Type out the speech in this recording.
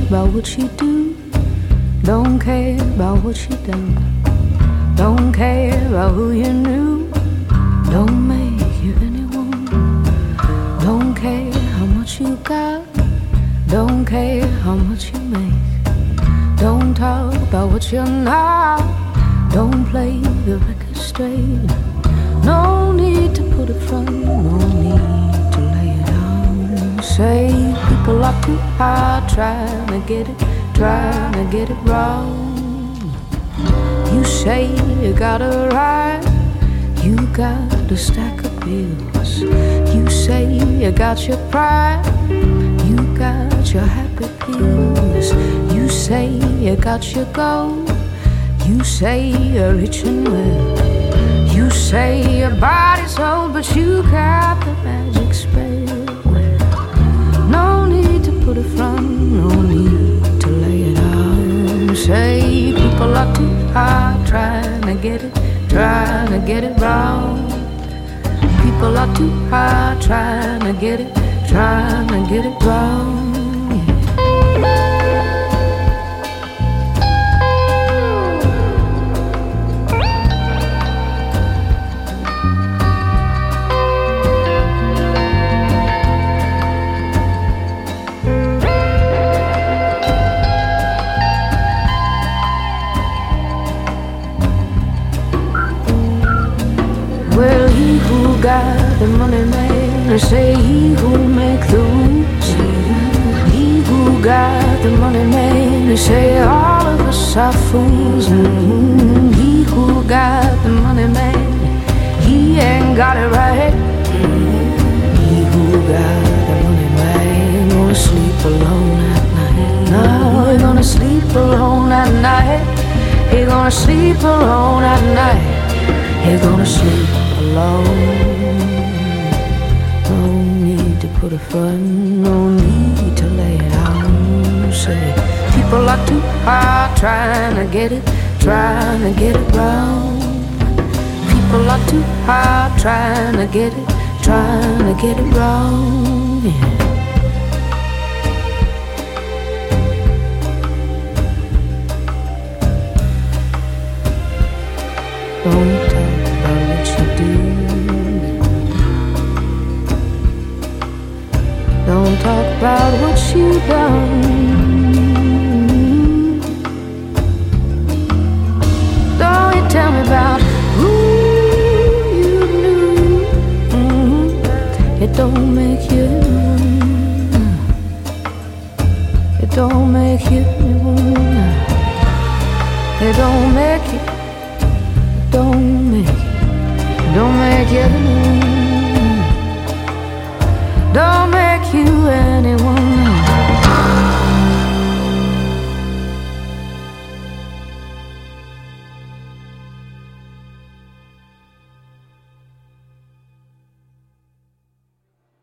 about what you do. Don't care about what you done. Don't care about who you knew. Don't make you anyone. Don't care how much you got. Don't care how much you make. Don't talk about what you're not. Don't play the record straight. No need to put it front, no need to lay it down. Say people are too hard trying to get it wrong. You say you got a right, you got a stack of bills. You say you got your pride, you got your happy pills. You say you got your gold, you say you're rich and well. You say your body's old, but you got the magic spell. No need to put it front, no need to lay it out. Say people are too hard trying to get it wrong. People are too hard trying to get it wrong. Well, he who got the money man, they say he who make the rules. He who got the money man, they say all of us are fools. He who got the money man, he ain't got it right. He who got the money man gonna sleep alone at night. No, he gonna sleep alone at night. He gonna sleep alone at night. He gonna sleep alone. No need to put a front, no need to lay it out. Say people are too hard trying to get it wrong. People are too hard trying to get it wrong. Yeah. Don't talk about what you do. Don't talk about what you done. Don't you tell me about who you knew. It don't make you. It don't make you. It don't make you. Don't make you. Don't